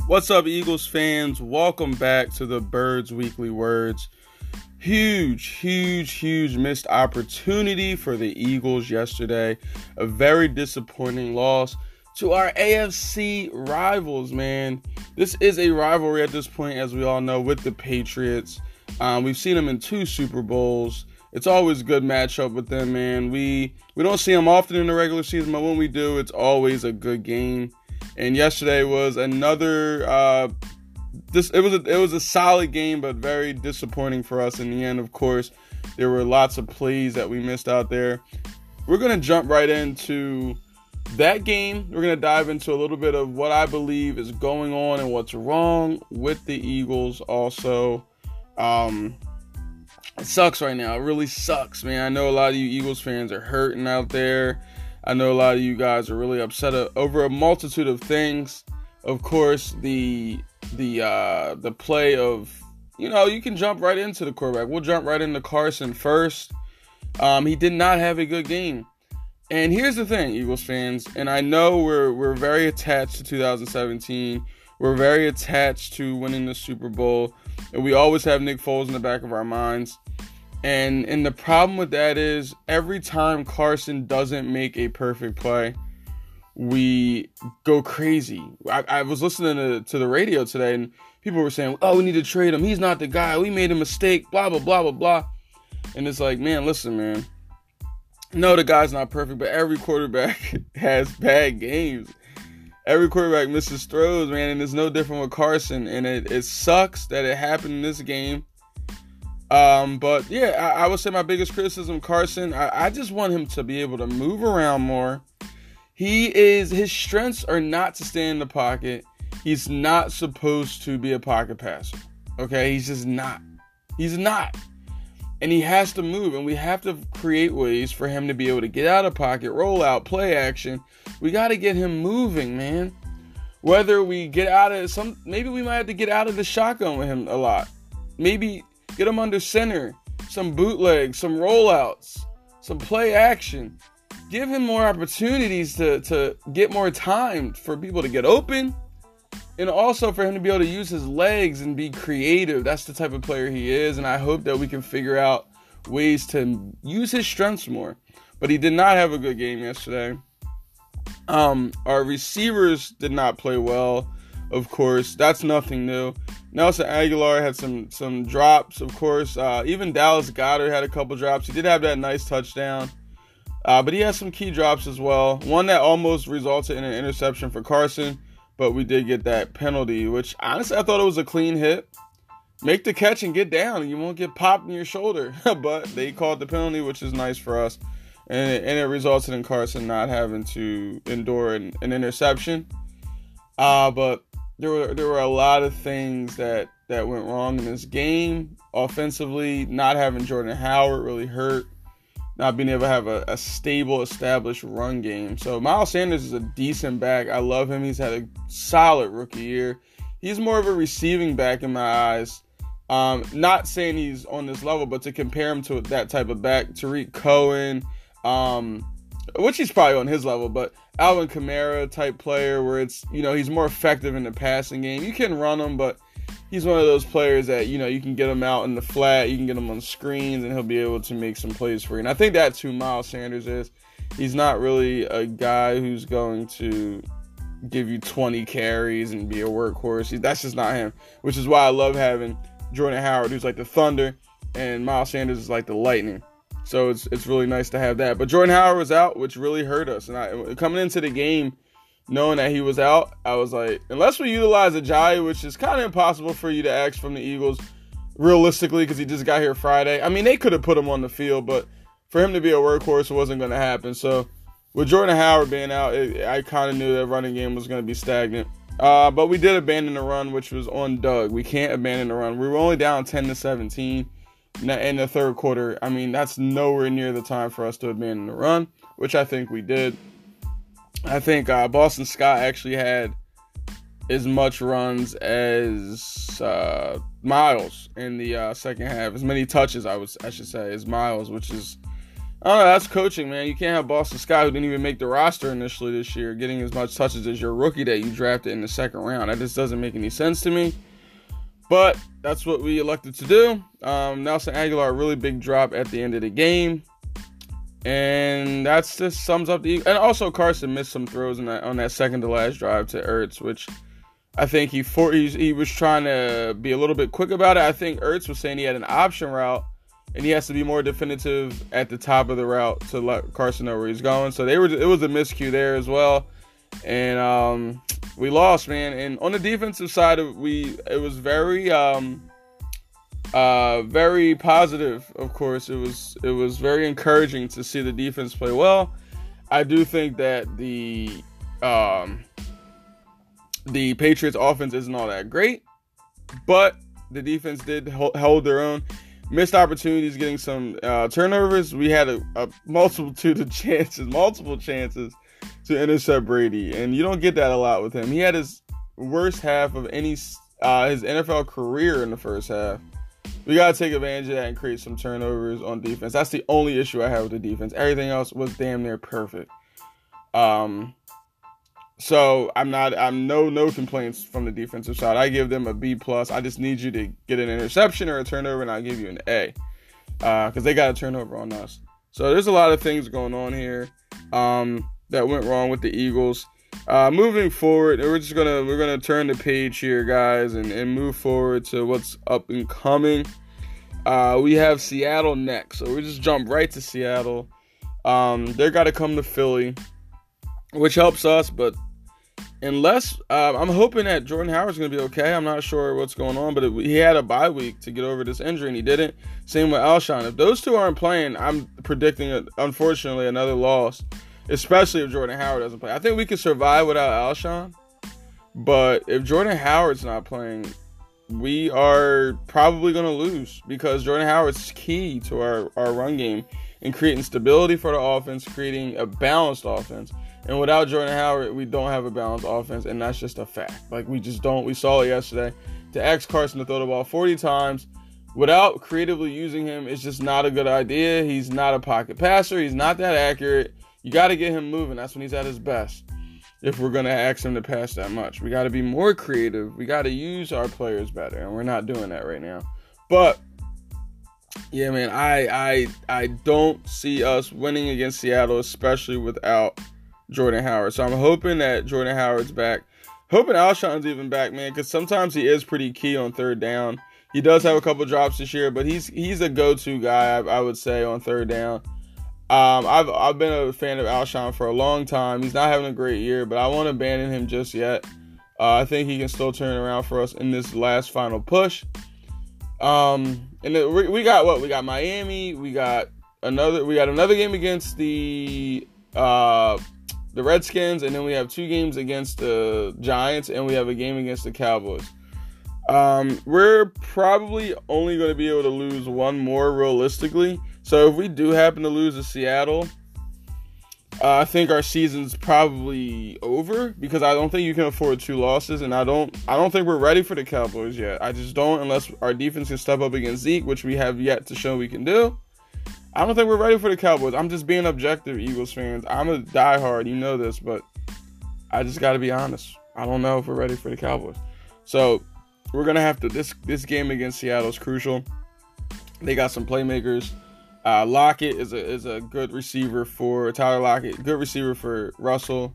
What's up, Eagles fans? Welcome back to the Birds Weekly Words. Huge missed opportunity for the Eagles yesterday. A very disappointing loss to our AFC rivals, man. This is a rivalry at this point, as we all know, with the Patriots. We've seen them in 2 Super Bowls. It's always a good matchup with them, man. We don't see them often in the regular season, but when we do, it's always a good game. And yesterday was another. It was a solid game, but very disappointing for us in the end. Of course, there were lots of plays that we missed out there. We're gonna jump right into that game. We're gonna dive into a little bit of what I believe is going on and what's wrong with the Eagles. Also, it sucks right now. It really sucks, man. I know a lot of you Eagles fans are hurting out there. I know a lot of you guys are really upset over a multitude of things. Of course, the play of, you can jump right into the quarterback. We'll jump right into Carson first. He did not have a good game. And here's the thing, Eagles fans, and I know we're very attached to 2017. We're very attached to winning the Super Bowl, and we always have Nick Foles in the back of our minds. And the problem with that is every time Carson doesn't make a perfect play, we go crazy. I was listening to the radio today, and people were saying, "Oh, we need to trade him. He's not the guy. We made a mistake, blah, blah, blah, blah, blah." And it's like, man, listen, man. No, the guy's not perfect, but every quarterback has bad games. Every quarterback misses throws, man, and it's no different with Carson. And it sucks that it happened in this game. But yeah, I would say my biggest criticism of Carson, I just want him to be able to move around more. His strengths are not to stay in the pocket. He's not supposed to be a pocket passer. Okay, he's just not. He's not. And he has to move, and we have to create ways for him to be able to get out of pocket, roll out, play action. We got to get him moving, man. Whether we get out of maybe we might have to get out of the shotgun with him a lot. Maybe get him under center, some bootlegs, some rollouts, some play action. Give him more opportunities to get more time for people to get open, and also for him to be able to use his legs and be creative. That's the type of player he is, and I hope that we can figure out ways to use his strengths more. But he did not have a good game yesterday. Our receivers did not play well. Of course, that's nothing new. Nelson Agholor had some drops, of course. Even Dallas Goedert had a couple drops. He did have that nice touchdown. But he had some key drops as well. One that almost resulted in an interception for Carson, but we did get that penalty, which honestly I thought it was a clean hit. Make the catch and get down, and you won't get popped in your shoulder. But they called the penalty, which is nice for us. And it resulted in Carson not having to endure an interception. But there were a lot of things that went wrong in this game. Offensively, not having Jordan Howard really hurt. Not being able to have a stable, established run game. So Miles Sanders is a decent back. I love him. He's had a solid rookie year. He's more of a receiving back in my eyes. Not saying he's on this level, but to compare him to that type of back, Tariq Cohen, which he's probably on his level, but Alvin Kamara type player where it's, he's more effective in the passing game. You can run him, but he's one of those players that, you can get him out in the flat, you can get him on screens, and he'll be able to make some plays for you. And I think that's who Miles Sanders is. He's not really a guy who's going to give you 20 carries and be a workhorse. That's just not him, which is why I love having Jordan Howard, who's like the thunder, and Miles Sanders is like the lightning. So it's really nice to have that. But Jordan Howard was out, which really hurt us. And coming into the game, knowing that he was out, I was like, unless we utilize Ajayi, which is kind of impossible for you to ask from the Eagles, realistically, because he just got here Friday. I mean, they could have put him on the field, but for him to be a workhorse, it wasn't going to happen. So with Jordan Howard being out, I kind of knew that running game was going to be stagnant. But we did abandon the run, which was on Doug. We can't abandon the run. We were only down 10-17 in the third quarter. I mean, that's nowhere near the time for us to abandon the run, which I think we did. I think Boston Scott actually had as much runs as Miles in the second half. As many touches, I should say, as Miles, which is I don't know, that's coaching, man. You can't have Boston Scott, who didn't even make the roster initially this year, getting as much touches as your rookie that you drafted in the second round. That just doesn't make any sense to me. But that's what we elected to do. Nelson Aguilar, really big drop at the end of the game. And that's just sums up the... And also Carson missed some throws on that second to last drive to Ertz, which I think he was trying to be a little bit quick about it. I think Ertz was saying he had an option route, and he has to be more definitive at the top of the route to let Carson know where he's going. So it was a miscue there as well. And we lost, man. And on the defensive side, it was very very positive. Of course, it was very encouraging to see the defense play well. I do think that the Patriots offense isn't all that great, but the defense did hold their own. Missed opportunities, getting some turnovers. We had a multiple chances to intercept Brady, and you don't get that a lot with him. He had his worst half of his NFL career in the first half. We got to take advantage of that and create some turnovers on defense. That's the only issue I have with the defense. Everything else was damn near perfect. So I'm no complaints from the defensive side. I give them a B+. I just need you to get an interception or a turnover, and I'll give you an A. Because they got a turnover on us. So there's a lot of things going on here that went wrong with the Eagles. Moving forward, we're gonna turn the page here, guys, and move forward to what's up and coming. We have Seattle next, so we just jump right to Seattle. They're got to come to Philly, which helps us, but unless I'm hoping that Jordan Howard's going to be okay. I'm not sure what's going on, but he had a bye week to get over this injury, and he didn't. Same with Alshon. If those two aren't playing, I'm predicting, unfortunately, another loss, especially if Jordan Howard doesn't play. I think we can survive without Alshon, but if Jordan Howard's not playing, we are probably going to lose, because Jordan Howard's key to our run game and creating stability for the offense, creating a balanced offense. And without Jordan Howard, we don't have a balanced offense, and that's just a fact. Like, we just don't. We saw it yesterday. To ask Carson to throw the ball 40 times without creatively using him is just not a good idea. He's not a pocket passer. He's not that accurate. You got to get him moving. That's when he's at his best. If we're going to ask him to pass that much, we got to be more creative. We got to use our players better, and we're not doing that right now. But yeah, man, I don't see us winning against Seattle, especially without Jordan Howard. So I'm hoping that Jordan Howard's back. Hoping Alshon's even back, man, because sometimes he is pretty key on third down. He does have a couple drops this year, but he's a go-to guy, I would say, on third down. I've been a fan of Alshon for a long time. He's not having a great year, but I won't abandon him just yet. I think he can still turn it around for us in this last final push. And we got what? We got Miami. We got another game against the Redskins, and then we have 2 games against the Giants, and we have a game against the Cowboys. We're probably only going to be able to lose one more realistically. So if we do happen to lose to Seattle, I think our season's probably over, because I don't think you can afford 2 losses, and I don't think we're ready for the Cowboys yet. I just don't, unless our defense can step up against Zeke, which we have yet to show we can do. I don't think we're ready for the Cowboys. I'm just being objective, Eagles fans. I'm a diehard, you know this, but I just got to be honest. I don't know if we're ready for the Cowboys. So we're gonna have to. This game against Seattle is crucial. They got some playmakers. Lockett is a good receiver for Tyler Lockett. Good receiver for Russell.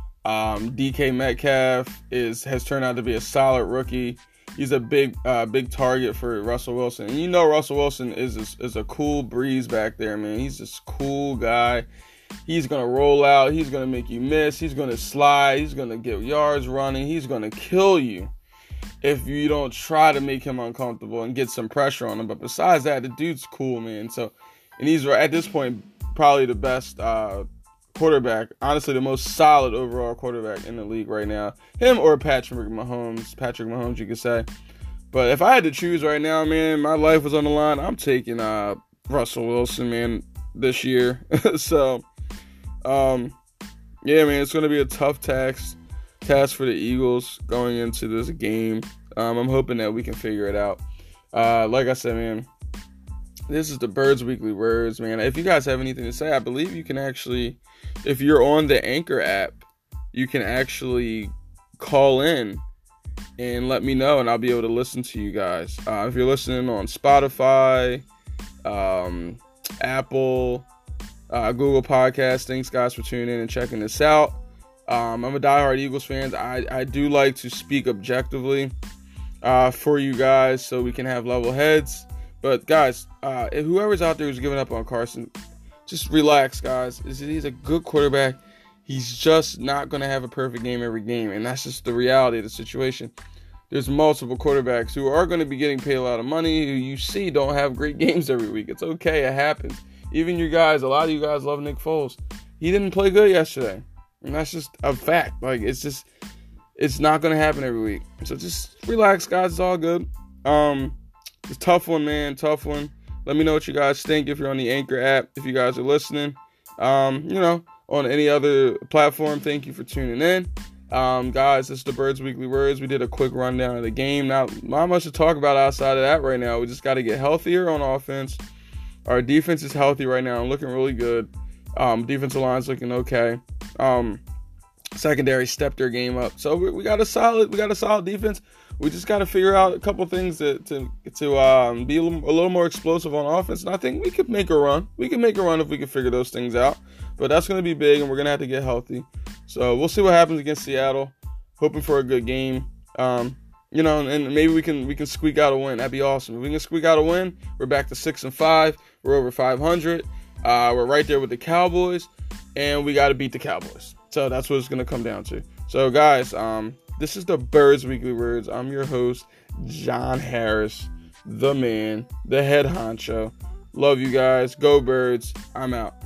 DK Metcalf has turned out to be a solid rookie. He's a big target for Russell Wilson. And you know Russell Wilson is a cool breeze back there, man. He's this cool guy. He's going to roll out. He's going to make you miss. He's going to slide. He's going to get yards running. He's going to kill you if you don't try to make him uncomfortable and get some pressure on him. But besides that, the dude's cool, man. And he's, at this point, probably the best quarterback. Honestly, the most solid overall quarterback in the league right now. Him or Patrick Mahomes, you could say. But if I had to choose right now, man, my life was on the line, I'm taking Russell Wilson, man, this year. So, yeah, man, it's going to be a tough task for the Eagles going into this game. I'm hoping that we can figure it out. Like I said, man, This is the Birds Weekly Words, man. If you guys have anything to say, I believe you can actually, if you're on the Anchor app, you can actually call in and let me know, and I'll be able to listen to you guys. If you're listening on Spotify, Apple, Google Podcasts, thanks guys for tuning in and checking this out. I'm a diehard Eagles fan. I do like to speak objectively for you guys so we can have level heads. But guys, whoever's out there who's giving up on Carson, just relax, guys. He's a good quarterback. He's just not going to have a perfect game every game, and that's just the reality of the situation. There's multiple quarterbacks who are going to be getting paid a lot of money who you see don't have great games every week. It's okay. It happens. Even you guys, a lot of you guys love Nick Foles. He didn't play good yesterday, and that's just a fact. Like, it's not going to happen every week. So just relax, guys. It's all good. It's a tough one, man. Tough one. Let me know what you guys think if you're on the Anchor app. If you guys are listening, on any other platform, thank you for tuning in. Guys, this is the Birds Weekly Words. We did a quick rundown of the game. Not much to talk about outside of that right now. We just got to get healthier on offense. Our defense is healthy right now and looking really good. Defensive line's looking okay. Secondary stepped their game up. So we got a solid defense. We just got to figure out a couple things to be a little more explosive on offense. And I think we could make a run. We can make a run if we can figure those things out. But that's going to be big, and we're going to have to get healthy. So we'll see what happens against Seattle. Hoping for a good game. And maybe we can squeak out a win. That'd be awesome. If we can squeak out a win, we're back to 6-5. We're over 500. We're right there with the Cowboys, and we got to beat the Cowboys. So that's what it's going to come down to. So, guys, this is the Birds Weekly Words. I'm your host, John Harris, the man, the head honcho. Love you guys. Go Birds. I'm out.